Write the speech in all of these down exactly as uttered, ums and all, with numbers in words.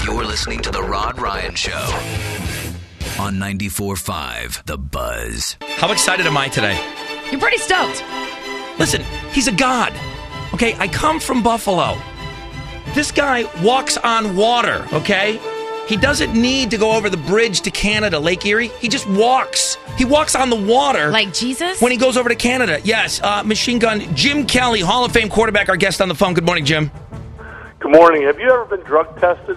You're listening to The Rod Ryan Show on ninety-four point five The Buzz. How excited am I today? You're pretty stoked. Listen, he's a god. Okay, I come from Buffalo. This guy walks on water, okay? He doesn't need to go over the bridge to Canada, Lake Erie. He just walks. He walks on the water. Like Jesus? When he goes over to Canada. Yes, uh, Machine Gun Jim Kelly, Hall of Fame quarterback, our guest on the phone. Good morning, Jim. Good morning. Have you ever been drug tested?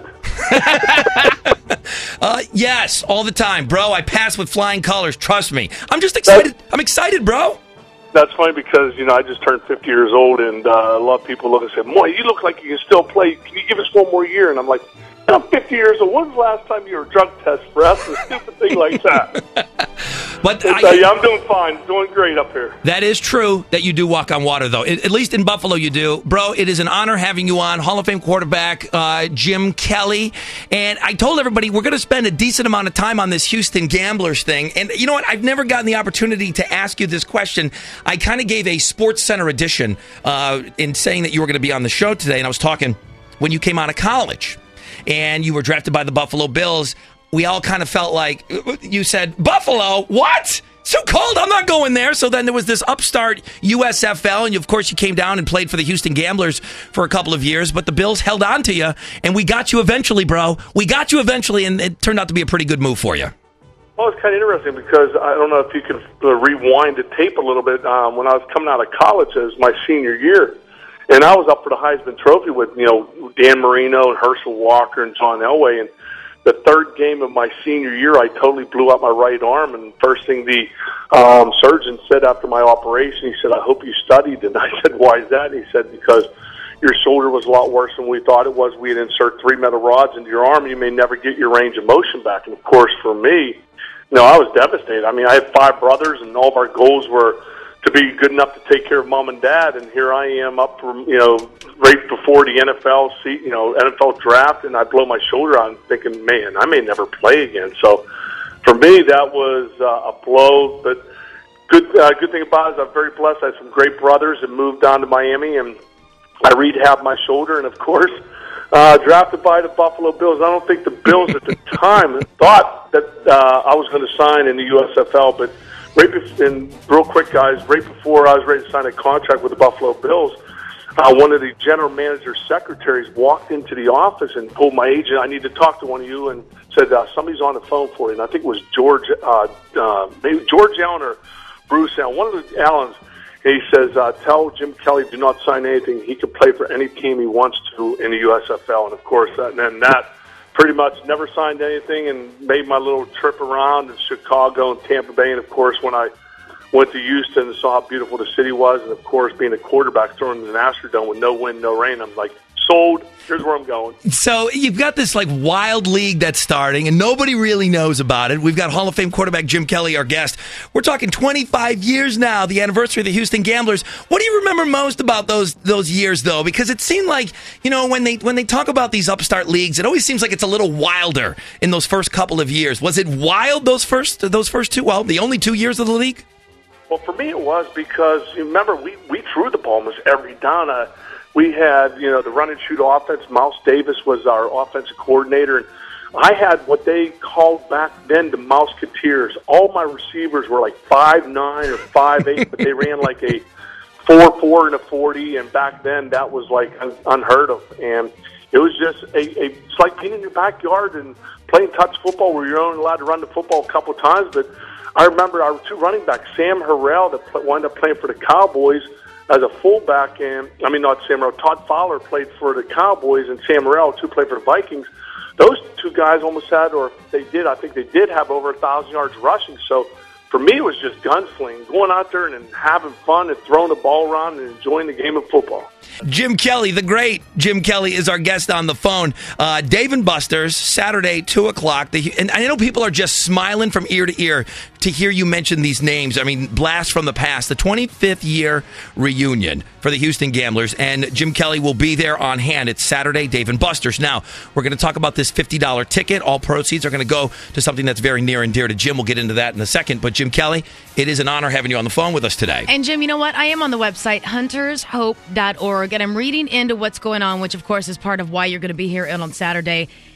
uh, yes, all the time. Bro, I pass with flying colors. Trust me. I'm just excited. That's, I'm excited, bro. That's funny because, you know, I just turned fifty years old, and uh, a lot of people look and say, boy, you look like you can still play. Can you give us one more year? And I'm like, I'm fifty years old. When's the last time you were drug tested for us? A stupid thing like that. But I, I, yeah, I'm doing fine. Doing great up here. That is true that you do walk on water, though. At least in Buffalo, you do. Bro, it is an honor having you on. Hall of Fame quarterback uh, Jim Kelly. And I told everybody we're going to spend a decent amount of time on this Houston Gamblers thing. And you know what? I've never gotten the opportunity to ask you this question. I kind of gave a Sports Center edition uh, in saying that you were going to be on the show today. And I was talking when you came out of college and you were drafted by the Buffalo Bills. We all kind of felt like, you said, Buffalo, what? It's too cold, I'm not going there. So then there was this upstart U S F L, and of course you came down and played for the Houston Gamblers for a couple of years, but the Bills held on to you, and we got you eventually, bro. We got you eventually, and it turned out to be a pretty good move for you. Well, it's kind of interesting because I don't know if you can uh, rewind the tape a little bit. Um, when I was coming out of college, it was my senior year, and I was up for the Heisman Trophy with, you know, Dan Marino and Herschel Walker and John Elway, and the third game of my senior year, I totally blew out my right arm, and first thing the um, surgeon said after my operation, he said, I hope you studied. And I said, why is that? And he said, because your shoulder was a lot worse than we thought it was. We had insert three metal rods into your arm. You may never get your range of motion back. And, of course, for me, you know, I was devastated. I mean, I had five brothers, and all of our goals were to be good enough to take care of mom and dad, and here I am up for, you know, right before the N F L seat, you know, N F L draft, and I blow my shoulder out and thinking, man, I may never play again. So for me, that was uh, a blow. But good, uh, good thing about it is I'm very blessed. I had some great brothers that moved down to Miami, and I rehabbed my shoulder, and of course, uh, drafted by the Buffalo Bills. I don't think the Bills at the time thought that uh, I was going to sign in the U S F L, but right before, and real quick, guys, right before I was ready to sign a contract with the Buffalo Bills, Uh, one of the general manager's secretaries walked into the office and told my agent, I need to talk to one of you, and said, uh, somebody's on the phone for you. And I think it was George, uh, uh, maybe George Allen or Bruce Allen, one of the Allens. And he says, uh, tell Jim Kelly, do not sign anything. He can play for any team he wants to in the U S F L. And, of course, uh, and then that pretty much never signed anything and made my little trip around in Chicago and Tampa Bay. And, of course, when I went to Houston and saw how beautiful the city was, and, of course, being a quarterback throwing in the Astrodome with no wind, no rain, I'm like, sold. Here's where I'm going. So you've got this, like, wild league that's starting, and nobody really knows about it. We've got Hall of Fame quarterback Jim Kelly, our guest. We're talking twenty-five years now, the anniversary of the Houston Gamblers. What do you remember most about those those years, though? Because it seemed like, you know, when they when they talk about these upstart leagues, it always seems like it's a little wilder in those first couple of years. Was it wild those first those first two, well, the only two years of the league? Well, for me it was because, you remember, we, we threw the ball almost every down. Uh, we had, you know, the run-and-shoot offense. Mouse Davis was our offensive coordinator. And I had what they called back then the Mouseketeers. All my receivers were like five nine or five eight, but they ran like a four four and a forty. And back then that was like un- unheard of. And it was just a, a it's like being in your backyard and playing touch football where you're only allowed to run the football a couple times. But I remember our two running backs, Sam Harrell, that pl- wound up playing for the Cowboys as a fullback, and I mean not Sam Harrell, Todd Fowler played for the Cowboys, and Sam Harrell, two played for the Vikings. Those two guys almost had, or they did, I think they did have over a thousand yards rushing. So for me, it was just gunsling, going out there and, and having fun and throwing the ball around and enjoying the game of football. Jim Kelly, the great Jim Kelly, is our guest on the phone. Uh, Dave and Buster's, Saturday, two o'clock. The, and I know people are just smiling from ear to ear to hear you mention these names. I mean, blast from the past. The twenty-fifth year reunion for the Houston Gamblers. And Jim Kelly will be there on hand. It's Saturday, Dave and Buster's. Now, we're going to talk about this fifty dollars ticket. All proceeds are going to go to something that's very near and dear to Jim. We'll get into that in a second. But Jim Kelly, it is an honor having you on the phone with us today. And Jim, you know what? I am on the website, hunters hope dot org. And I'm reading into what's going on, which, of course, is part of why you're going to be here on Saturday.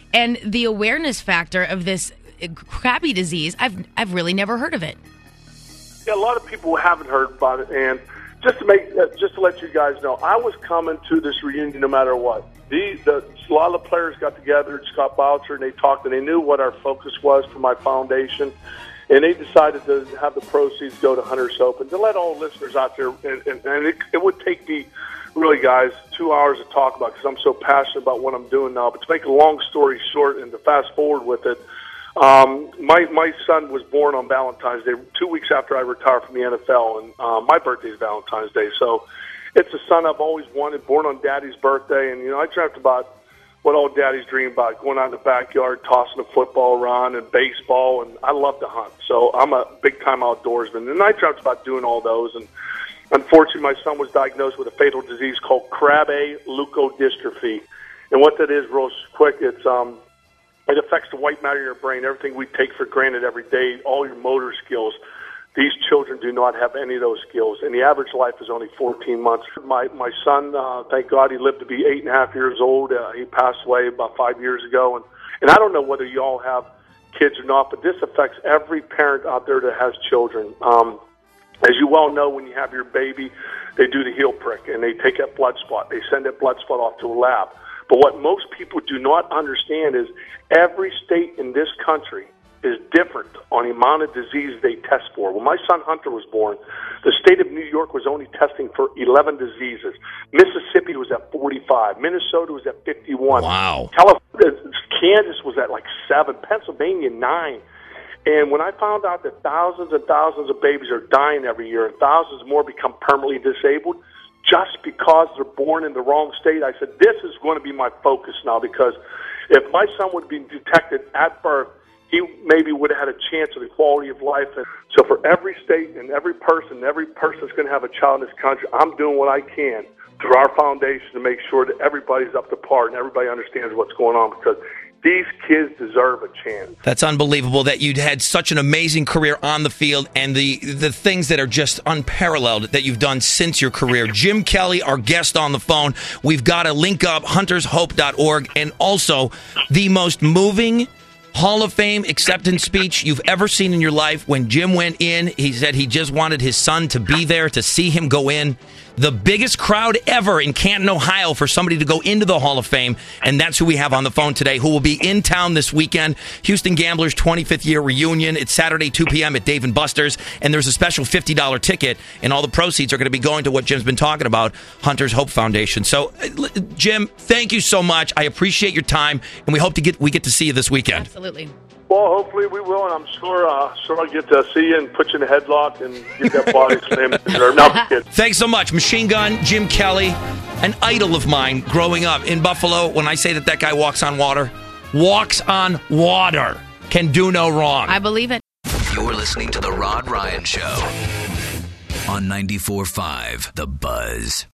And the awareness factor of this crappy disease, I've I've really never heard of it. Yeah, a lot of people haven't heard about it, and just to make, uh, just to let you guys know, I was coming to this reunion no matter what. The, the a lot of the players got together, Scott Boucher, and they talked, and they knew what our focus was for my foundation, and they decided to have the proceeds go to Hunter's Hope. And to let all listeners out there, and, and, and it, it would take me, really, guys, two hours to talk about because I'm so passionate about what I'm doing now. But to make a long story short and to fast forward with it, um, my my son was born on Valentine's Day, two weeks after I retired from the N F L, and uh, my birthday is Valentine's Day, so it's a son I've always wanted, born on Daddy's birthday. And, you know, I dreamt about what all daddies dream about, going out in the backyard, tossing a football around and baseball, and I love to hunt. So I'm a big-time outdoorsman, and I dreamt about doing all those. And unfortunately, my son was diagnosed with a fatal disease called Krabbe leukodystrophy. And what that is, real quick, it's um, it affects the white matter of your brain, everything we take for granted every day, all your motor skills. These children do not have any of those skills, and the average life is only fourteen months. My my son, uh, thank God, he lived to be eight and a half years old. Uh, he passed away about five years ago, and and I don't know whether you all have kids or not, but this affects every parent out there that has children. Um, as you well know, when you have your baby, they do the heel prick, and they take that blood spot. They send that blood spot off to a lab. But what most people do not understand is every state in this country is different on the amount of disease they test for. When my son Hunter was born, the state of New York was only testing for eleven diseases. Mississippi was at forty-five. Minnesota was at fifty-one. Wow. California, Kansas was at like seven. Pennsylvania, nine. And when I found out that thousands and thousands of babies are dying every year and thousands more become permanently disabled just because they're born in the wrong state, I said, this is going to be my focus now, because if my son would have been detected at birth, he maybe would have had a chance of the quality of life. And so for every state and every person, every person that's going to have a child in this country, I'm doing what I can through our foundation to make sure that everybody's up to par and everybody understands what's going on, because these kids deserve a chance. That's unbelievable that you'd had such an amazing career on the field, and the the things that are just unparalleled that you've done since your career. Jim Kelly, our guest on the phone. We've got to link up, hunters hope dot org, and also the most moving Hall of Fame acceptance speech you've ever seen in your life. When Jim went in, he said he just wanted his son to be there to see him go in. The biggest crowd ever in Canton, Ohio for somebody to go into the Hall of Fame, and that's who we have on the phone today, who will be in town this weekend. Houston Gamblers' twenty-fifth year reunion. It's Saturday, two p.m. at Dave and Buster's, and there's a special fifty dollars ticket, and all the proceeds are going to be going to what Jim's been talking about, Hunter's Hope Foundation. So, Jim, thank you so much. I appreciate your time, and we hope to get we get to see you this weekend. Absolutely. Well, hopefully we will, and I'm sure uh, sure I'll get to see you and put you in a headlock and get that body slam to deserve. No, I'm kidding. Thanks so much. Machine Gun, Jim Kelly, an idol of mine growing up in Buffalo. When I say that that guy walks on water, walks on water, can do no wrong. I believe it. You're listening to The Rod Ryan Show on ninety-four point five The Buzz.